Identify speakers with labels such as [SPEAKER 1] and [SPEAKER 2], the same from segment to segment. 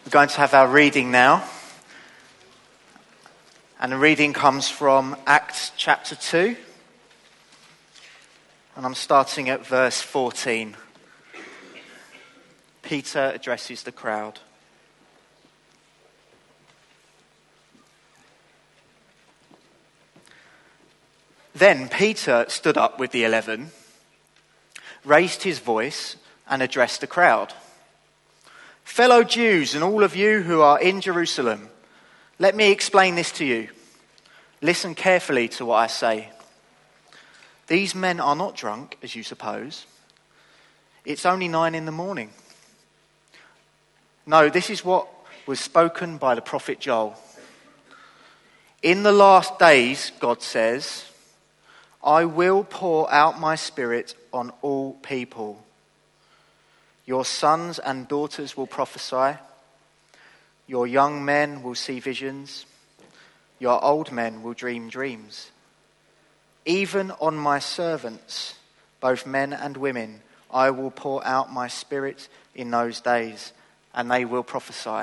[SPEAKER 1] We're going to have our reading now. And the reading comes from Acts chapter 2. And I'm starting at verse 14. Peter addresses the crowd. Then Peter stood up with the 11, raised his voice, and addressed the crowd. Fellow Jews and all of you who are in Jerusalem, let me explain this to you. Listen carefully to what I say. These men are not drunk, as you suppose. It's only 9 a.m. No, this is what was spoken by the prophet Joel. In the last days, God says, I will pour out my spirit on all people. Your sons and daughters will prophesy. Your young men will see visions. Your old men will dream dreams. Even on my servants, both men and women, I will pour out my spirit in those days, and they will prophesy.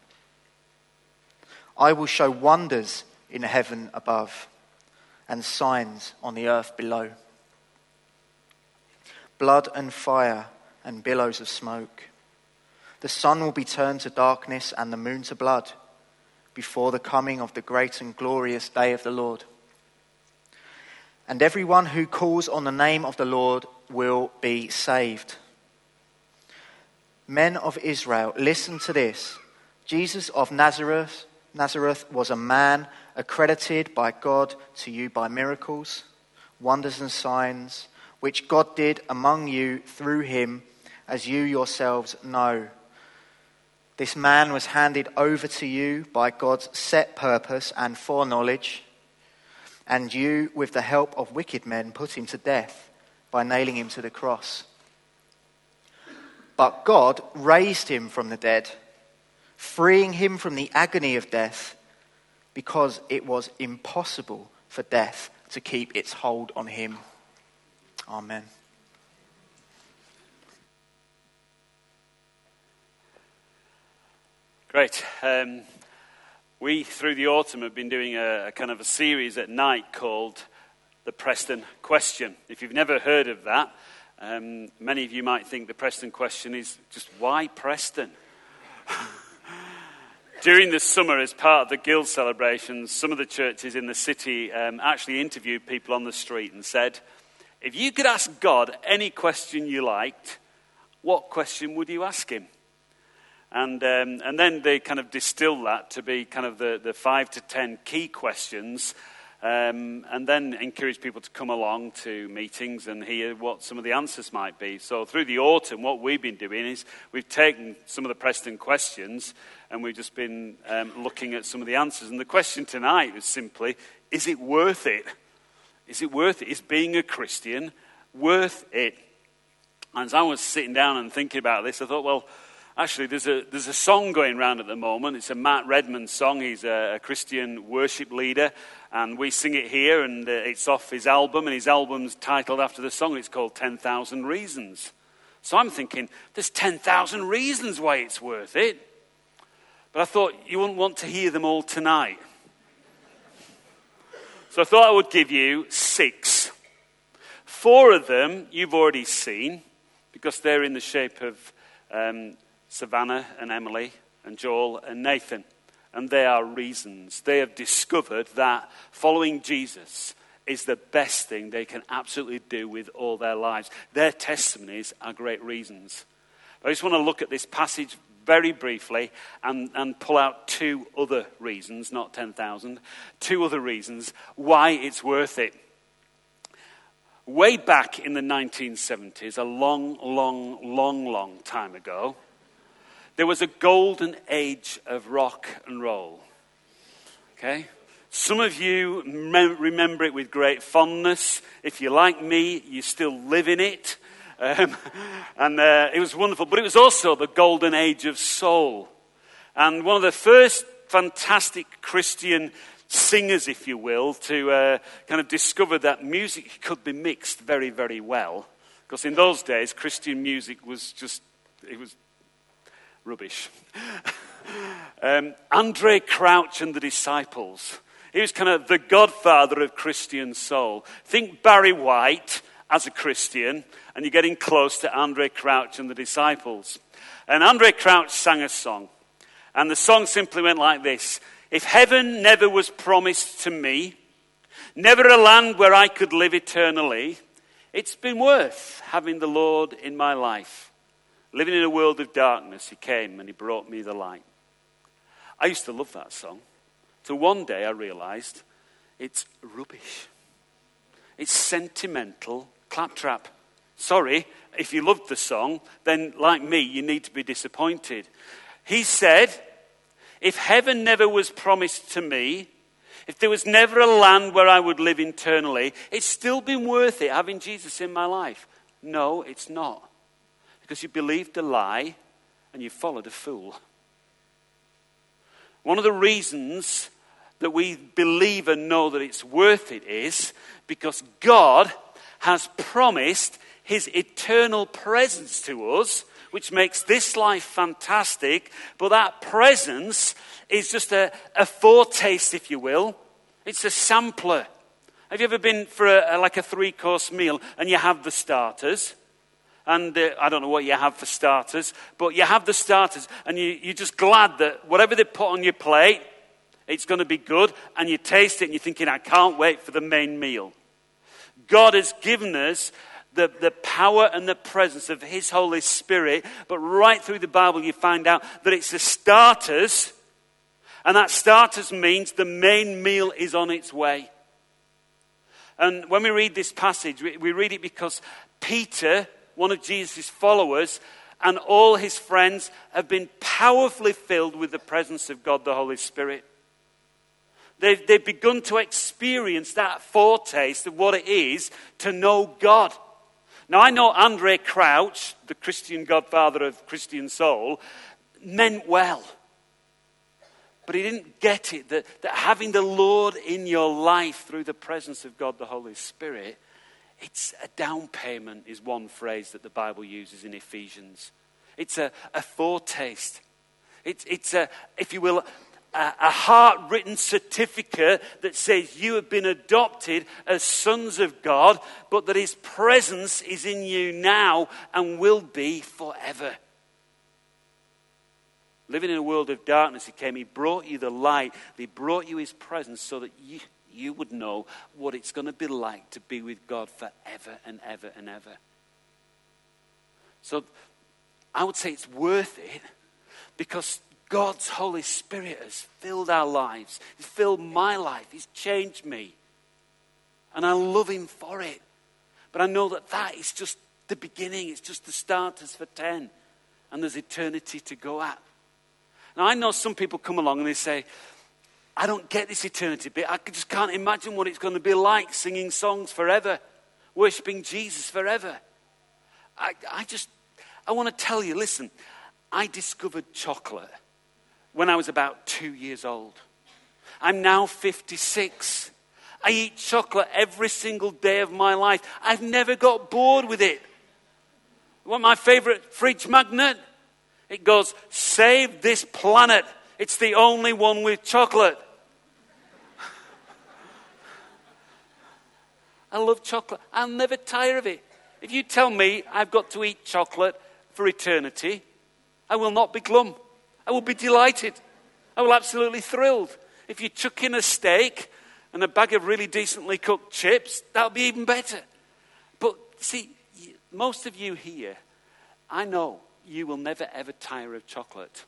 [SPEAKER 1] I will show wonders in heaven above and signs on the earth below. Blood and fire and billows of smoke. The sun will be turned to darkness and the moon to blood before the coming of the great and glorious day of the Lord. And everyone who calls on the name of the Lord will be saved. Men of Israel, listen to this. Jesus of Nazareth was a man accredited by God to you by miracles, wonders and signs, which God did among you through him, as you yourselves know. This man was handed over to you by God's set purpose and foreknowledge, and you, with the help of wicked men, put him to death by nailing him to the cross. But God raised him from the dead, freeing him from the agony of death, because it was impossible for death to keep its hold on him. Amen.
[SPEAKER 2] Great. We, through the autumn, have been doing a kind of a series at night called The Preston Question. If you've never heard of that, many of you might think the Preston Question is just, why Preston? During the summer, as part of the Guild celebrations, some of the churches in the city actually interviewed people on the street and said, if you could ask God any question you liked, what question would you ask him? And then they kind of distill that to be kind of the 5 to 10 key questions, and then encourage people to come along to meetings and hear what some of the answers might be. So through the autumn, what we've been doing is we've taken some of the Preston questions and we've just been looking at some of the answers. And the question tonight is simply, is it worth it? Is it worth it? Is being a Christian worth it? And as I was sitting down and thinking about this, I thought, well, actually, there's a song going around at the moment. It's a Matt Redman song. He's a Christian worship leader, and we sing it here, and it's off his album, and his album's titled after the song. It's called 10,000 Reasons. So I'm thinking, there's 10,000 reasons why it's worth it. But I thought you wouldn't want to hear them all tonight. So I thought I would give you 6. 4 of them you've already seen, because they're in the shape of Savannah and Emily and Joel and Nathan. And they are reasons. They have discovered that following Jesus is the best thing they can absolutely do with all their lives. Their testimonies are great reasons. But I just want to look at this passage very briefly and pull out 2 other reasons, not 10,000, 2 other reasons why it's worth it. Way back in the 1970s, a long time ago, there was a golden age of rock and roll. Okay? Some of you remember it with great fondness. If you're like me, you still live in it. And it was wonderful. But it was also the golden age of soul. And one of the first fantastic Christian singers, if you will, to kind of discover that music could be mixed very, very well. Because in those days, Christian music was just, it was rubbish. Andraé Crouch and the Disciples. He was kind of the godfather of Christian soul. Think Barry White as a Christian, and you're getting close to Andraé Crouch and the Disciples. And Andraé Crouch sang a song. And the song simply went like this. If heaven never was promised to me, never a land where I could live eternally, it's been worth having the Lord in my life. Living in a world of darkness, he came and he brought me the light. I used to love that song. So one day I realized it's rubbish. It's sentimental claptrap. Sorry, if you loved the song, then like me, you need to be disappointed. He said, if heaven never was promised to me, if there was never a land where I would live eternally, it's still been worth it having Jesus in my life. No, it's not. Because you believed a lie and you followed a fool. One of the reasons that we believe and know that it's worth it is because God has promised his eternal presence to us, which makes this life fantastic, but that presence is just a foretaste, if you will. It's a sampler. Have you ever been for a 3-course meal and you have the starters? And I don't know what you have for starters, but you have the starters and you're just glad that whatever they put on your plate, it's going to be good, and you taste it and you're thinking, I can't wait for the main meal. God has given us the power and the presence of his Holy Spirit, but right through the Bible you find out that it's the starters, and that starters means the main meal is on its way. And when we read this passage, we read it because Peter, one of Jesus' followers, and all his friends have been powerfully filled with the presence of God, the Holy Spirit. They've begun to experience that foretaste of what it is to know God. Now, I know Andraé Crouch, the Christian godfather of Christian soul, meant well. But he didn't get it, that having the Lord in your life through the presence of God, the Holy Spirit, it's a down payment, is one phrase that the Bible uses in Ephesians. It's a foretaste. It's a, if you will, a heart-written certificate that says you have been adopted as sons of God, but that his presence is in you now and will be forever. Living in a world of darkness, he came, he brought you the light, he brought you his presence so that you would know what it's going to be like to be with God forever and ever and ever. So I would say it's worth it because God's Holy Spirit has filled our lives. He's filled my life. He's changed me. And I love him for it. But I know that is just the beginning. It's just the starters for 10. And there's eternity to go at. Now I know some people come along and they say, I don't get this eternity bit. I just can't imagine what it's going to be like singing songs forever, worshiping Jesus forever. I want to tell you, listen, I discovered chocolate when I was about 2 years old. I'm now 56. I eat chocolate every single day of my life. I've never got bored with it. You want my favorite fridge magnet? It goes, save this planet. It's the only one with chocolate. I love chocolate. I'll never tire of it. If you tell me I've got to eat chocolate for eternity, I will not be glum. I will be delighted. I will absolutely thrilled. If you chuck in a steak and a bag of really decently cooked chips, that'll be even better. But see, most of you here, I know you will never ever tire of chocolate.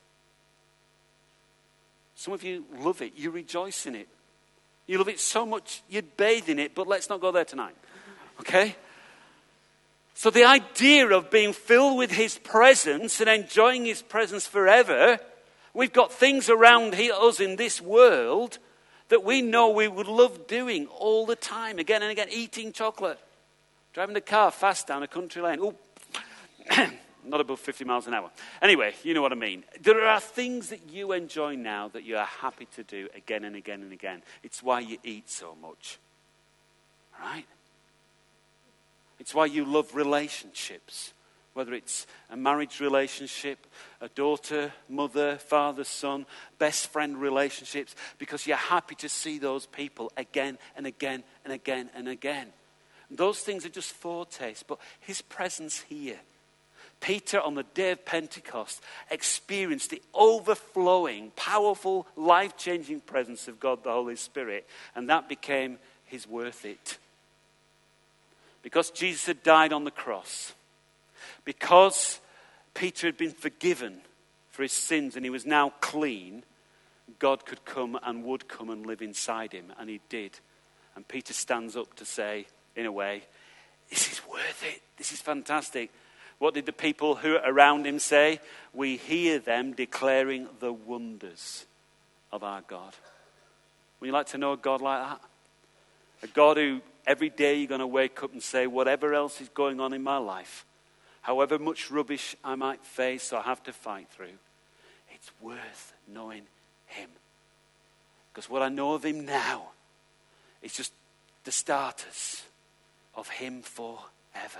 [SPEAKER 2] Some of you love it. You rejoice in it. You love it so much, you'd bathe in it, but let's not go there tonight. Okay? So the idea of being filled with his presence and enjoying his presence forever, we've got things around us in this world that we know we would love doing all the time, again and again, eating chocolate, driving the car fast down a country lane. Oh, not above 50 miles an hour. Anyway, you know what I mean. There are things that you enjoy now that you are happy to do again and again and again. It's why you eat so much. Right? It's why you love relationships whether it's a marriage relationship, a daughter, mother, father, son, best friend relationships, because you're happy to see those people again and again and again and again. Those things are just foretastes, but his presence here. Peter, on the day of Pentecost, experienced the overflowing, powerful, life-changing presence of God the Holy Spirit, and that became his worth it. Because Jesus had died on the cross, because Peter had been forgiven for his sins and he was now clean, God could come and would come and live inside him, and he did. And Peter stands up to say, in a way, this is worth it. This is fantastic. What did the people who are around him say? We hear them declaring the wonders of our God. Would you like to know a God like that? A God who every day you're going to wake up and say, whatever else is going on in my life, however much rubbish I might face or have to fight through, it's worth knowing him. Because what I know of him now is just the starters of him forever.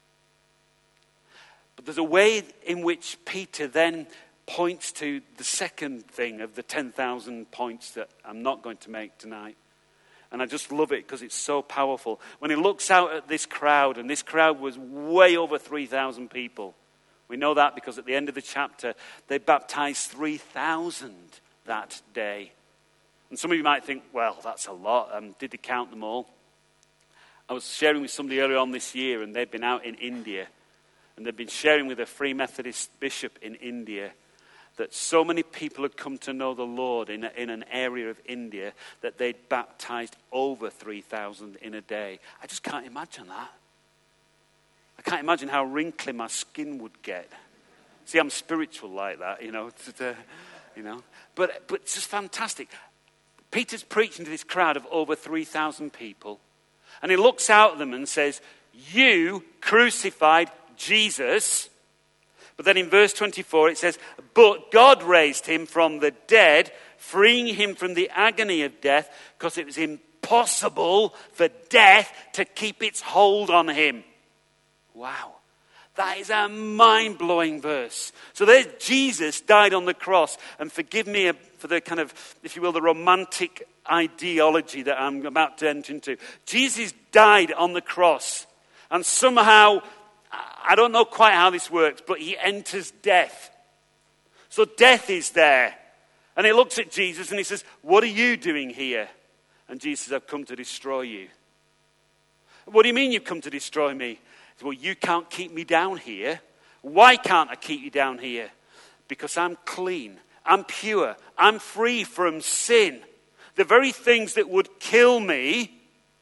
[SPEAKER 2] But there's a way in which Peter then points to the second thing of the 10,000 points that I'm not going to make tonight. And I just love it because it's so powerful. When he looks out at this crowd, and this crowd was way over 3,000 people. We know that because at the end of the chapter, they baptized 3,000 that day. And some of you might think, well, that's a lot. Did they count them all? I was sharing with somebody earlier on this year, and they've been out in India. And they've been sharing with a Free Methodist bishop in India that so many people had come to know the Lord in an area of India that they'd baptized over 3,000 in a day. I just can't imagine that. I can't imagine how wrinkly my skin would get. See, I'm spiritual like that, you know. But it's just fantastic. Peter's preaching to this crowd of over 3,000 people. And he looks out at them and says, you crucified Jesus. But then in verse 24 it says, but God raised him from the dead, freeing him from the agony of death, because it was impossible for death to keep its hold on him. Wow. That is a mind-blowing verse. So there's Jesus died on the cross. And forgive me for the kind of, if you will, the romantic ideology that I'm about to enter into. Jesus died on the cross. And somehow, I don't know quite how this works, but he enters death. So death is there. And he looks at Jesus and he says, what are you doing here? And Jesus says, I've come to destroy you. What do you mean you've come to destroy me? He says, well, you can't keep me down here. Why can't I keep you down here? Because I'm clean. I'm pure. I'm free from sin. The very things that would kill me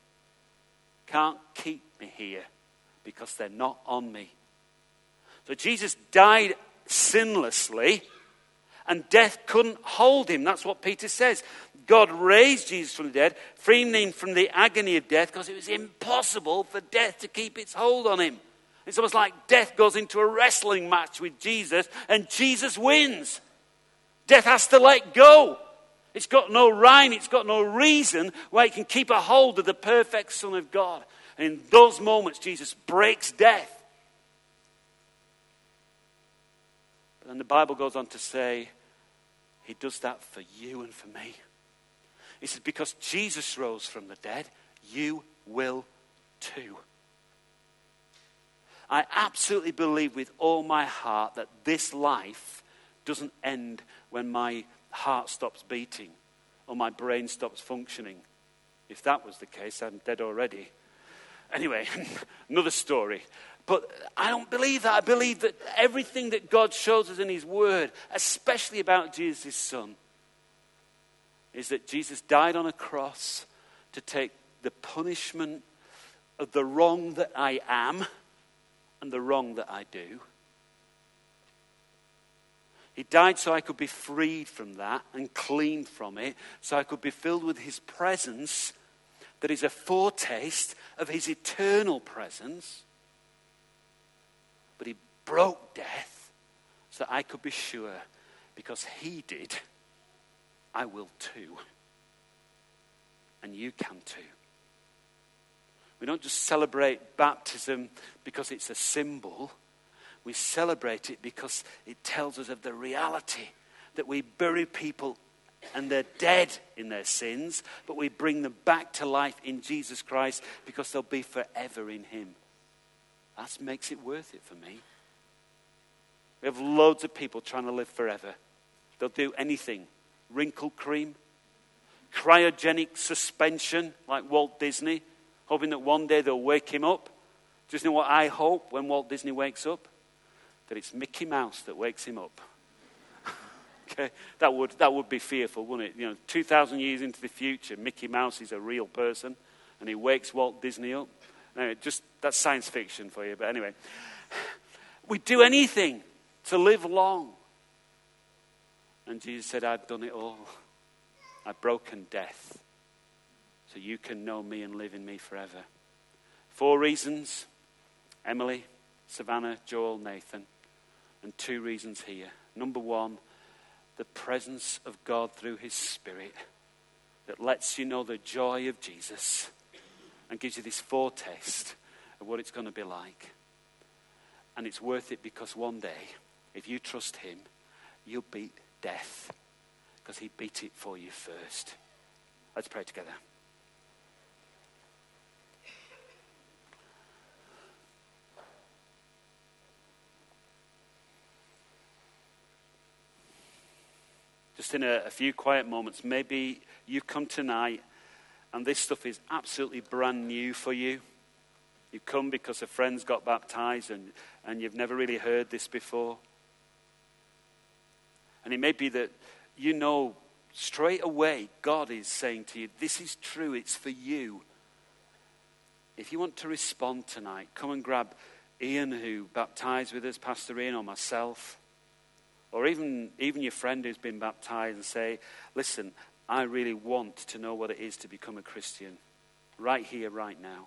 [SPEAKER 2] can't keep me here because they're not on me. So Jesus died sinlessly and death couldn't hold him. That's what Peter says. God raised Jesus from the dead, freeing him from the agony of death because it was impossible for death to keep its hold on him. It's almost like death goes into a wrestling match with Jesus and Jesus wins. Death has to let go. It's got no rhyme, it's got no reason why it can keep a hold of the perfect Son of God. And in those moments, Jesus breaks death. But then the Bible goes on to say, he does that for you and for me. He says, because Jesus rose from the dead, you will too. I absolutely believe with all my heart that this life doesn't end when my heart stops beating or my brain stops functioning. If that was the case, I'm dead already. Anyway, another story. But I don't believe that. I believe that everything that God shows us in his word, especially about Jesus' Son, is that Jesus died on a cross to take the punishment of the wrong that I am and the wrong that I do. He died so I could be freed from that and clean from it, so I could be filled with his presence that is a foretaste of his eternal presence. But he broke death so I could be sure, because he did, I will too. And you can too. We don't just celebrate baptism because it's a symbol. We celebrate it because it tells us of the reality that we bury people and they're dead in their sins, but we bring them back to life in Jesus Christ because they'll be forever in him. That makes it worth it for me. We have loads of people trying to live forever. They'll do anything. Wrinkle cream, cryogenic suspension like Walt Disney, hoping that one day they'll wake him up. Just know what I hope when Walt Disney wakes up? That it's Mickey Mouse that wakes him up. Okay, that would be fearful, wouldn't it? 2,000 years into the future, Mickey Mouse is a real person, and he wakes Walt Disney up. Anyway, that's science fiction for you. But anyway, we do anything to live long. And Jesus said, I've done it all. I've broken death, so you can know me and live in me forever. 4 reasons: Emily, Savannah, Joel, Nathan, and 2 reasons here. Number 1, the presence of God through his Spirit that lets you know the joy of Jesus and gives you this foretaste of what it's going to be like. And it's worth it because one day, if you trust him, you'll beat death because he beat it for you first. Let's pray together. Just in a few quiet moments, maybe you come tonight and this stuff is absolutely brand new for you. You come because a friend's got baptized and you've never really heard this before. And it may be that you know straight away God is saying to you, this is true, it's for you. If you want to respond tonight, come and grab Ian, who baptized with us, Pastor Ian, or myself. Or even your friend who's been baptized, and say, listen, I really want to know what it is to become a Christian. Right here, right now.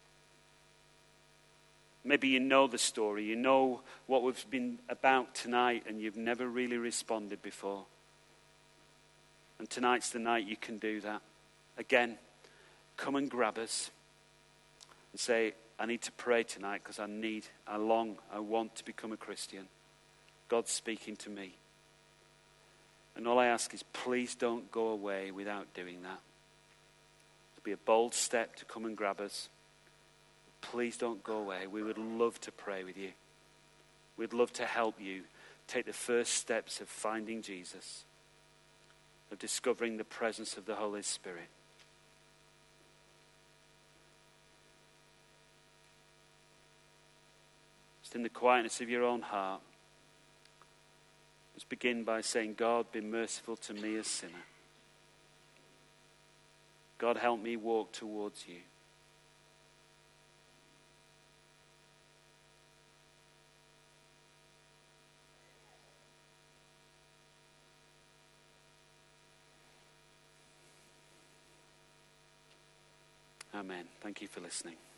[SPEAKER 2] Maybe you know the story. You know what we've been about tonight, and you've never really responded before. And tonight's the night you can do that. Again, come and grab us and say, I need to pray tonight because I want to become a Christian. God's speaking to me. And all I ask is, please don't go away without doing that. It'll be a bold step to come and grab us. Please don't go away. We would love to pray with you. We'd love to help you take the first steps of finding Jesus, of discovering the presence of the Holy Spirit. Just in the quietness of your own heart, let's begin by saying, God, be merciful to me, a sinner. God, help me walk towards you. Amen. Thank you for listening.